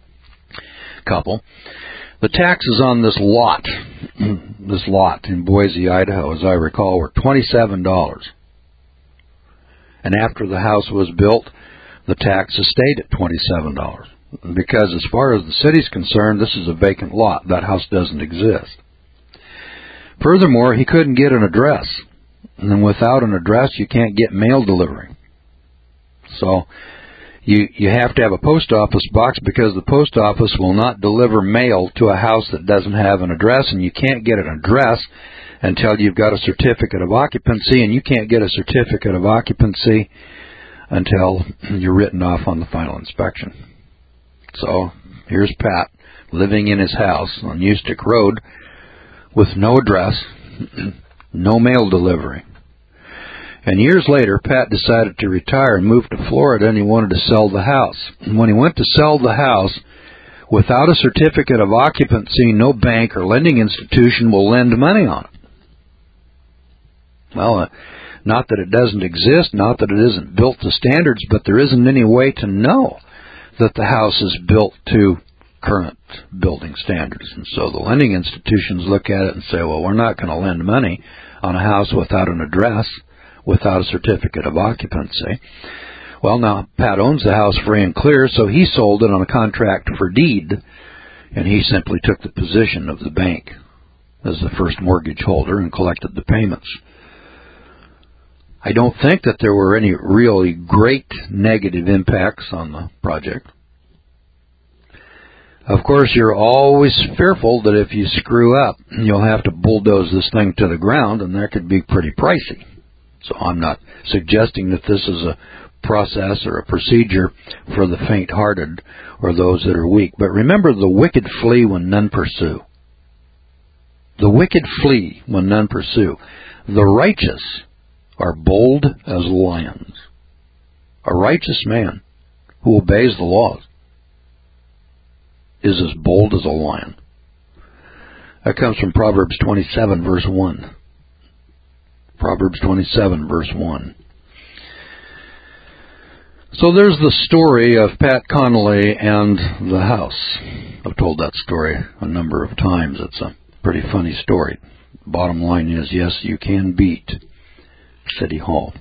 The taxes on this lot in Boise, Idaho, as I recall, were $27. And after the house was built, the taxes stayed at $27. Because as far as the city's concerned, this is a vacant lot. That house doesn't exist. Furthermore, he couldn't get an address. And without an address, you can't get mail delivery. So you have to have a post office box because the post office will not deliver mail to a house that doesn't have an address, and you can't get an address until you've got a certificate of occupancy, and you can't get a certificate of occupancy until you're written off on the final inspection. So here's Pat living in his house on Ustick Road with no address, no mail delivery. And years later, Pat decided to retire and move to Florida, and he wanted to sell the house. And when he went to sell the house, without a certificate of occupancy, no bank or lending institution will lend money on it. Well, not that it doesn't exist, not that it isn't built to standards, but there isn't any way to know that the house is built to current building standards. And so the lending institutions look at it and say, well, we're not going to lend money on a house without an address, without a certificate of occupancy. Well, now, Pat owns the house free and clear, so he sold it on a contract for deed, and he simply took the position of the bank as the first mortgage holder and collected the payments. I don't think that there were any really great negative impacts on the project. Of course, you're always fearful that if you screw up, you'll have to bulldoze this thing to the ground, and that could be pretty pricey. So I'm not suggesting that this is a process or a procedure for the faint-hearted or those that are weak. But remember, the wicked flee when none pursue. The wicked flee when none pursue. The righteous are bold as lions. A righteous man who obeys the laws is as bold as a lion. That comes from Proverbs 27, verse 1. Proverbs 27, verse 1. So there's the story of Pat Connolly and the house. I've told that story a number of times. It's a pretty funny story. Bottom line is, yes, you can beat City Hall.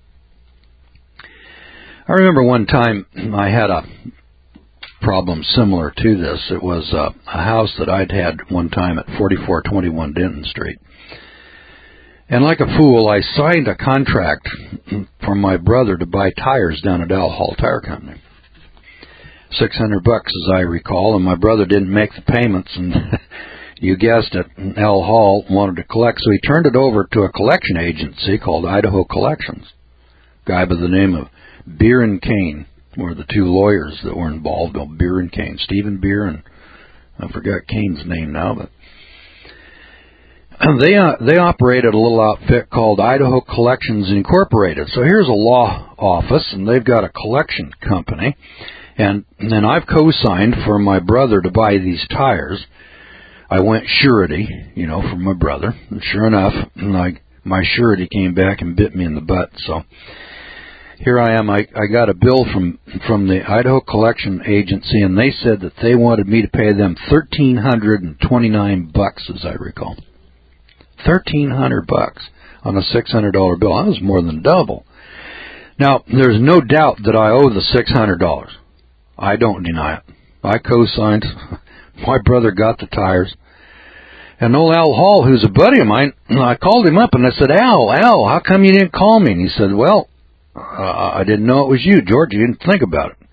I remember one time I had a problem similar to this. It was a house that I'd had one time at 4421 Denton Street. And like a fool, I signed a contract for my brother to buy tires down at Al Hall Tire Company. $600, as I recall, and my brother didn't make the payments, and you guessed it, Al Hall wanted to collect, so he turned it over to a collection agency called Idaho Collections. A guy by the name of Beer and Kane were the two lawyers that were involved. Beer and Kane, Stephen Beer, and I forgot Kane's name now, but they operated a little outfit called Idaho Collections Incorporated. So here's a law office, and they've got a collection company, and then I've co-signed for my brother to buy these tires. I went surety, for my brother, and sure enough, my surety came back and bit me in the butt. So here I am. I got a bill from the Idaho Collection Agency, and they said that they wanted me to pay them $1,329, as I recall. $1,300 on a $600 bill. That was more than double. Now, there's no doubt that I owe the $600. I don't deny it. I co-signed. My brother got the tires. And old Al Hall, who's a buddy of mine, I called him up and I said, Al, how come you didn't call me? And he said, well, I didn't know it was you, George. You didn't think about it.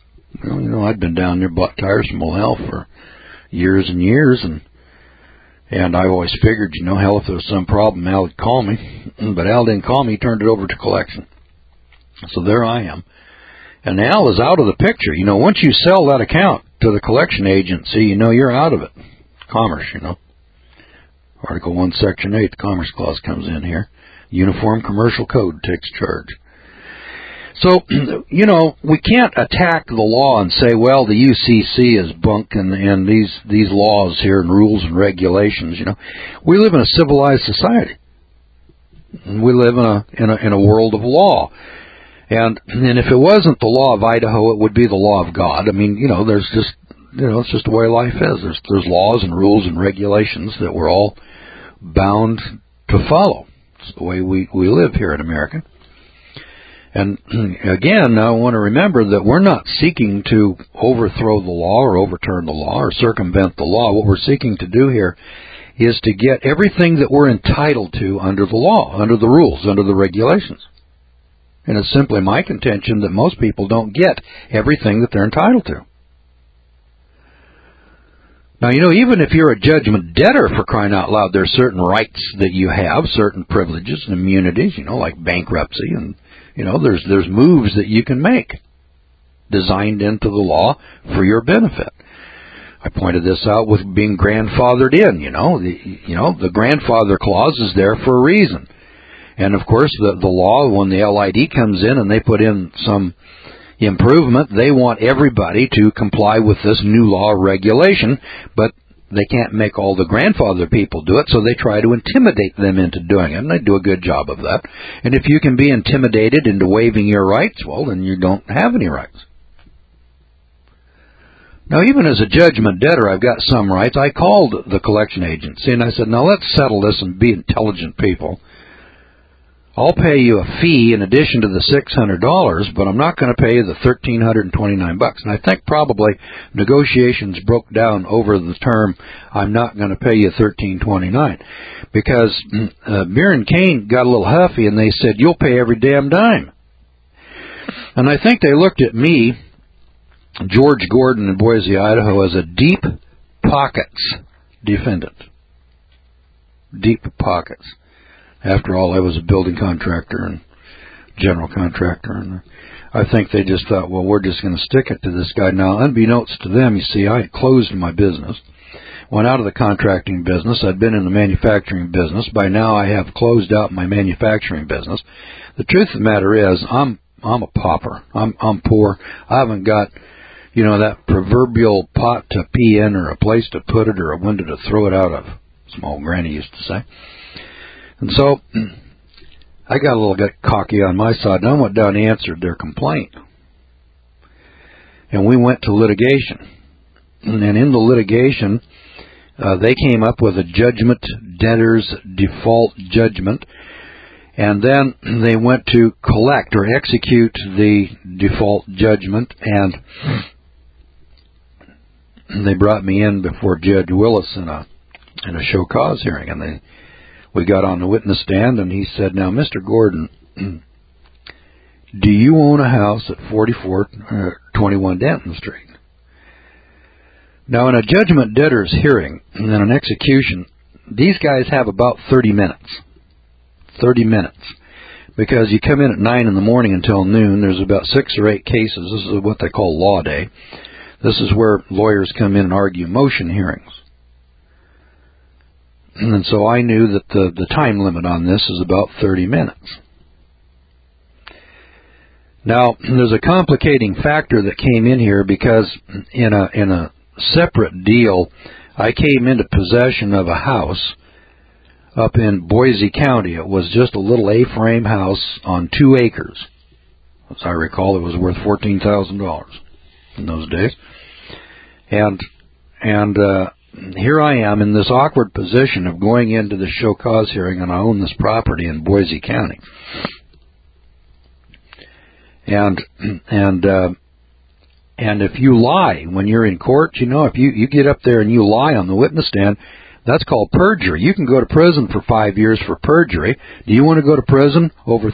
Well, I'd been down there, bought tires from old Al for years and years, and And I always figured, hell, if there was some problem, Al would call me. But Al didn't call me. He turned it over to collection. So there I am. And Al is out of the picture. Once you sell that account to the collection agency, you're out of it. Commerce, Article 1, Section 8, the Commerce Clause comes in here. Uniform Commercial Code takes charge. So, we can't attack the law and say, well, the UCC is bunk and these laws here and rules and regulations, We live in a civilized society. And we live in a world of law. And if it wasn't the law of Idaho, it would be the law of God. I mean, there's just, it's just the way life is. There's laws and rules and regulations that we're all bound to follow. It's the way we live here in America. And again, I want to remember that we're not seeking to overthrow the law or overturn the law or circumvent the law. What we're seeking to do here is to get everything that we're entitled to under the law, under the rules, under the regulations. And it's simply my contention that most people don't get everything that they're entitled to. Now, even if you're a judgment debtor, for crying out loud, there are certain rights that you have, certain privileges and immunities, like bankruptcy, and, there's moves that you can make designed into the law for your benefit. I pointed this out with being grandfathered in, the grandfather clause is there for a reason. And, of course, the law, when the LID comes in and they put in some improvement, they want everybody to comply with this new law or regulation, but they can't make all the grandfather people do it, so they try to intimidate them into doing it, and they do a good job of that. And if you can be intimidated into waiving your rights, well, then you don't have any rights. Now, even as a judgment debtor, I've got some rights. I called the collection agency, and I said, now let's settle this and be intelligent people. I'll pay you a fee in addition to the $600, but I'm not going to pay you the $1,329. And I think probably negotiations broke down over the term, I'm not going to pay you $1,329. Because Beer and Kane got a little huffy and they said, you'll pay every damn dime. And I think they looked at me, George Gordon in Boise, Idaho, as a deep pockets defendant. Deep pockets. After all, I was a building contractor and general contractor, and I think they just thought, well, we're just going to stick it to this guy. Now, unbeknownst to them, you see, I had closed my business, went out of the contracting business. I'd been in the manufacturing business. By now, I have closed out my manufacturing business. The truth of the matter is, I'm a pauper. I'm poor. I haven't got, that proverbial pot to pee in or a place to put it or a window to throw it out of. As my old granny used to say. And so I got a little bit cocky on my side, and I went down and answered their complaint. And we went to litigation. And in the litigation, they came up with a judgment, debtor's default judgment, and then they went to collect or execute the default judgment, and they brought me in before Judge Willis in a show cause hearing, and we got on the witness stand, and he said, now, Mr. Gordon, do you own a house at 4421 Denton Street? Now, in a judgment debtor's hearing and an execution, these guys have about 30 minutes. 30 minutes. Because you come in at 9 in the morning until noon. There's about 6 or 8 cases. This is what they call law day. This is where lawyers come in and argue motion hearings. And so I knew that the time limit on this is about 30 minutes. Now, there's a complicating factor that came in here because in a separate deal, I came into possession of a house up in Boise County. It was just a little A-frame house on 2 acres. As I recall, it was worth $14,000 in those days. And here I am in this awkward position of going into the show cause hearing, and I own this property in Boise County. And if you lie when you're in court, if you get up there and you lie on the witness stand, that's called perjury. You can go to prison for 5 years for perjury. Do you want to go to prison over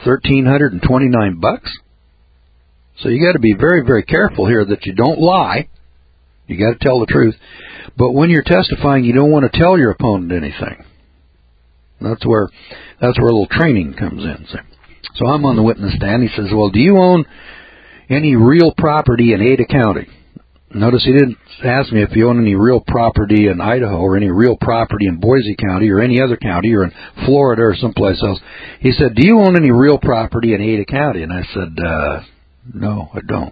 $1,329? So you got to be very, very careful here that you don't lie. You got to tell the truth. But when you're testifying, you don't want to tell your opponent anything. That's where a little training comes in. So I'm on the witness stand. He says, well, do you own any real property in Ada County? Notice he didn't ask me if you own any real property in Idaho or any real property in Boise County or any other county or in Florida or someplace else. He said, do you own any real property in Ada County? And I said, no, I don't.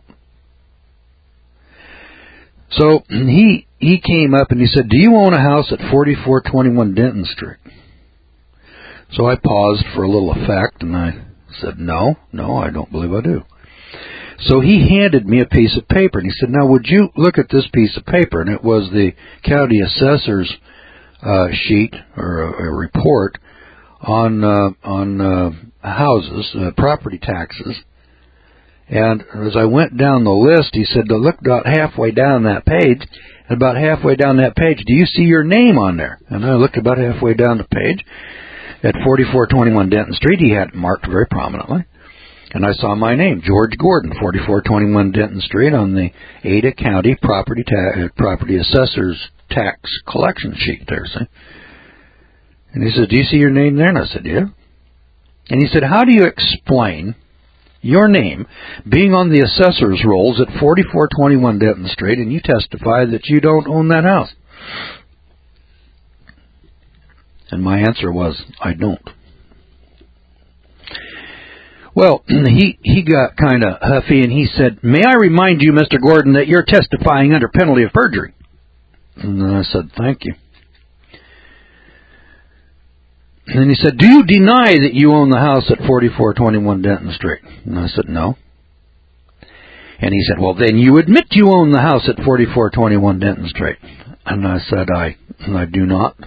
So he came up and he said, do you own a house at 4421 Denton Street? So I paused for a little effect, and I said, no, I don't believe I do. So he handed me a piece of paper, and he said, now would you look at this piece of paper? And it was the county assessor's sheet, or a report, on houses, property taxes. And as I went down the list, he said, look about halfway down that page, and about halfway down that page, do you see your name on there? And I looked about halfway down the page. At 4421 Denton Street, he had it marked very prominently. And I saw my name, George Gordon, 4421 Denton Street, on the Ada County Property Assessor's Tax Collection Sheet there, see? And he said, do you see your name there? And I said, yeah. And he said, how do you explain your name being on the assessor's rolls at 4421 Denton Street, and you testify that you don't own that house? And my answer was, I don't. Well, he got kind of huffy, and he said, may I remind you, Mr. Gordon, that you're testifying under penalty of perjury? And I said, thank you. And he said, do you deny that you own the house at 4421 Denton Street? And I said, no. And he said, well, then you admit you own the house at 4421 Denton Street. And I said, I do not.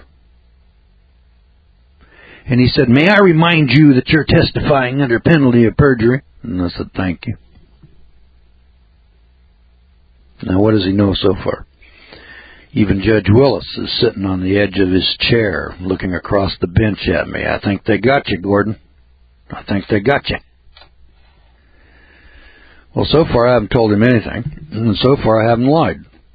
And he said, may I remind you that you're testifying under penalty of perjury? And I said, thank you. Now, what does he know so far? Even Judge Willis is sitting on the edge of his chair looking across the bench at me. I think they got you, Gordon. I think they got you. Well, so far I haven't told him anything, and so far I haven't lied.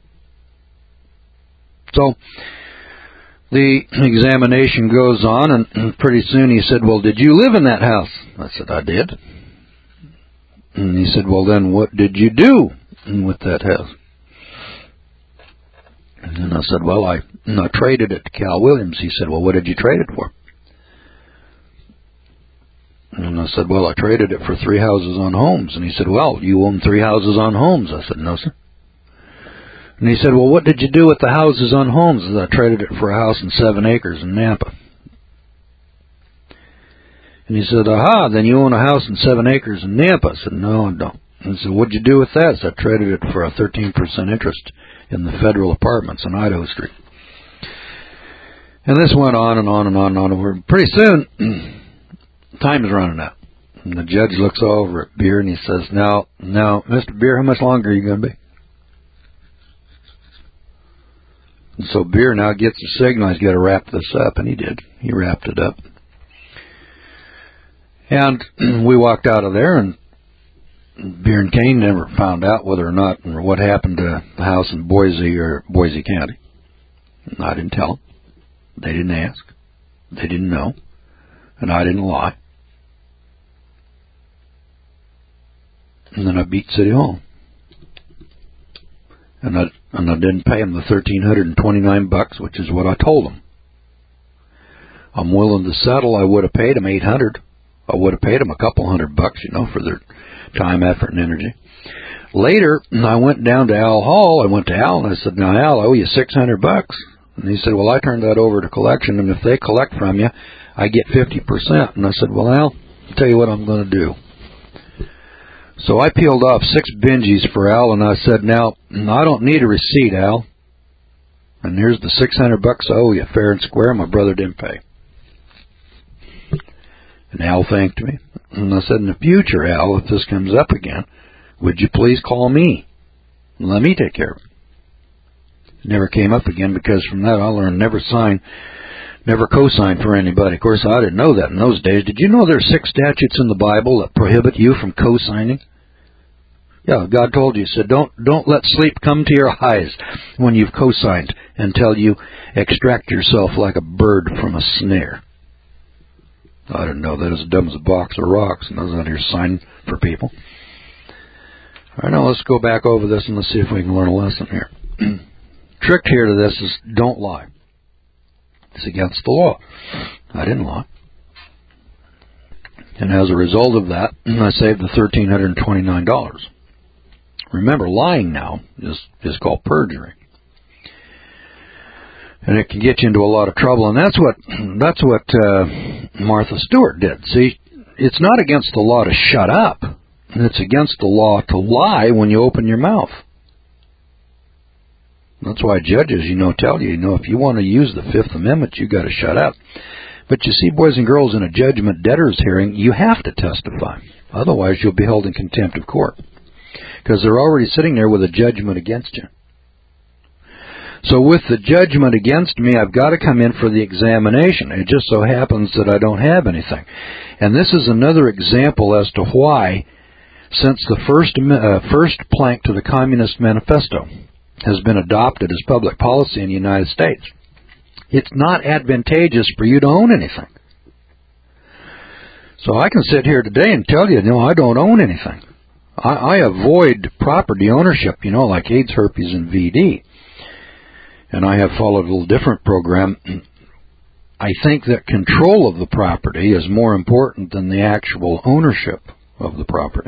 So the examination goes on, and pretty soon he said, well, did you live in that house? I said, I did. And he said, well, then what did you do with that house? And then I said, well, I traded it to Cal Williams. He said, well, what did you trade it for? And I said, well, I traded it for 3 houses on homes. And he said, well, you own 3 houses on homes. I said, no, sir. And he said, well, what did you do with the houses on homes? And I traded it for a house and 7 acres in Nampa. And he said, aha, then you own a house and 7 acres in Nampa. I said, no, I don't. And he said, what'd you do with that? So I traded it for a 13% interest in the federal apartments on Idaho Street. And this went on and on and on and on. Pretty soon, time is running out. And the judge looks over at Beer and he says, now, Mr. Beer, how much longer are you going to be? And so Beer now gets the signal, he's got to wrap this up, and he did. He wrapped it up. And we walked out of there, and Beer and Kane never found out whether or not, or what happened to the house in Boise or Boise County. I didn't tell them. They didn't ask. They didn't know. And I didn't lie. And then I beat City Hall. And I didn't pay them the $1,329, which is what I told them. I'm willing to settle. I would have paid them $800. I would have paid them a couple $100, for their time, effort, and energy. Later, I went down to Al Hall. I went to Al and I said, now, Al, I owe you $600. And he said, well, I turned that over to collection, and if they collect from you, I get 50%. And I said, well, Al, I'll tell you what I'm going to do. So I peeled off 6 Benjis for Al, and I said, now, I don't need a receipt, Al. And here's the $600 I owe you, fair and square. My brother didn't pay. And Al thanked me. And I said, in the future, Al, if this comes up again, would you please call me? And let me take care of it. It never came up again, because from that I learned never co-sign for anybody. Of course, I didn't know that in those days. Did you know there are 6 statutes in the Bible that prohibit you from co-signing? Yeah, God told you, He said, don't let sleep come to your eyes when you've co-signed until you extract yourself like a bird from a snare. I didn't know that. As dumb as a box of rocks, and that's not your sign for people. All right, now let's go back over this and let's see if we can learn a lesson here. Trick here to this is don't lie. It's against the law. I didn't lie. And as a result of that, I saved the $1,329. Remember, lying now is called perjury. And it can get you into a lot of trouble, and that's what Martha Stewart did. See, it's not against the law to shut up. It's against the law to lie when you open your mouth. That's why judges, tell you, if you want to use the Fifth Amendment, you got to shut up. But you see, boys and girls, in a judgment debtor's hearing, you have to testify. Otherwise, you'll be held in contempt of court. Because they're already sitting there with a judgment against you. So with the judgment against me, I've got to come in for the examination. It just so happens that I don't have anything. And this is another example as to why, since the first plank to the Communist Manifesto has been adopted as public policy in the United States, it's not advantageous for you to own anything. So I can sit here today and tell you, I don't own anything. I avoid property ownership, like AIDS, herpes, and VD. And I have followed a little different program. I think that control of the property is more important than the actual ownership of the property.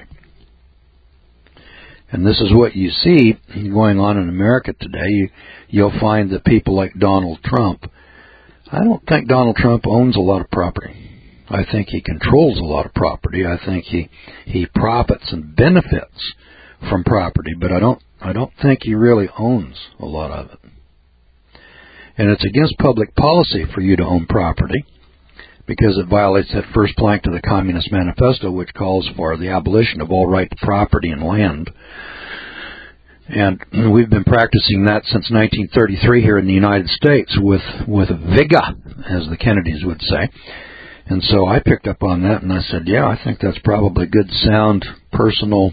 And this is what you see going on in America today. You'll find that people like Donald Trump, I don't think Donald Trump owns a lot of property. I think he controls a lot of property. I think he profits and benefits from property, but I don't think he really owns a lot of it. And it's against public policy for you to own property because it violates that first plank to the Communist Manifesto, which calls for the abolition of all right to property and land. And we've been practicing that since 1933 here in the United States with vigor, as the Kennedys would say. And so I picked up on that and I said, yeah, I think that's probably good, sound, personal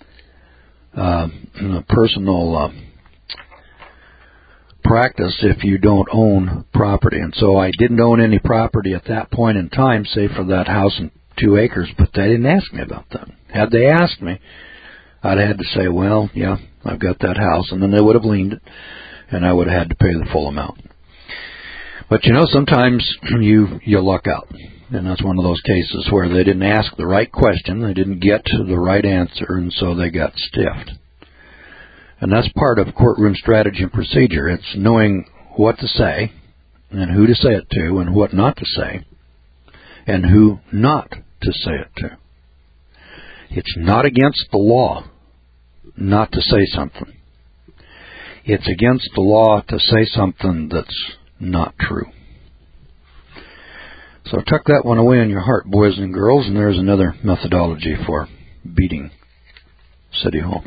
practice if you don't own property. And so I didn't own any property at that point in time, save for that house and 2 acres, but they didn't ask me about that. Had they asked me, I'd have had to say, well, yeah, I've got that house, and then they would have liened it, and I would have had to pay the full amount. But sometimes you luck out. And that's one of those cases where they didn't ask the right question, they didn't get to the right answer, and so they got stiffed. And that's part of courtroom strategy and procedure. It's knowing what to say, and who to say it to, and what not to say, and who not to say it to. It's not against the law not to say something. It's against the law to say something that's not true. So tuck that one away in your heart, boys and girls, and there's another methodology for beating City Hall.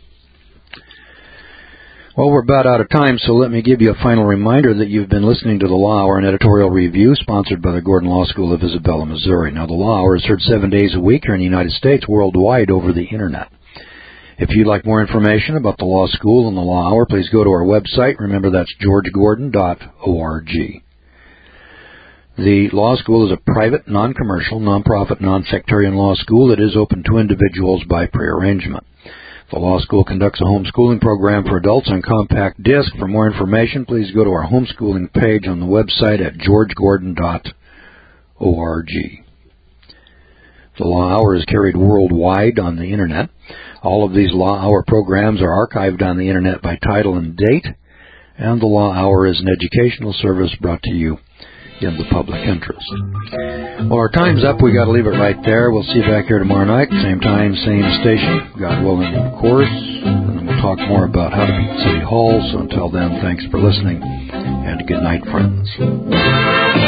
Well, we're about out of time, so let me give you a final reminder that you've been listening to the Law Hour, an editorial review sponsored by the Gordon Law School of Isabella, Missouri. Now, the Law Hour is heard 7 days a week here in the United States, worldwide over the Internet. If you'd like more information about the Law School and the Law Hour, please go to our website. Remember, that's georgegordon.org. The Law School is a private, non-commercial, non-profit, non-sectarian law school that is open to individuals by prearrangement. The Law School conducts a homeschooling program for adults on compact disc. For more information, please go to our homeschooling page on the website at georgegordon.org. The Law Hour is carried worldwide on the Internet. All of these Law Hour programs are archived on the Internet by title and date, and the Law Hour is an educational service brought to you in the public interest. Well, our time's up. We got to leave it right there. We'll see you back here tomorrow night, same time, same station, God willing, of course. And then we'll talk more about how to beat City Hall. So until then, thanks for listening, and good night, friends.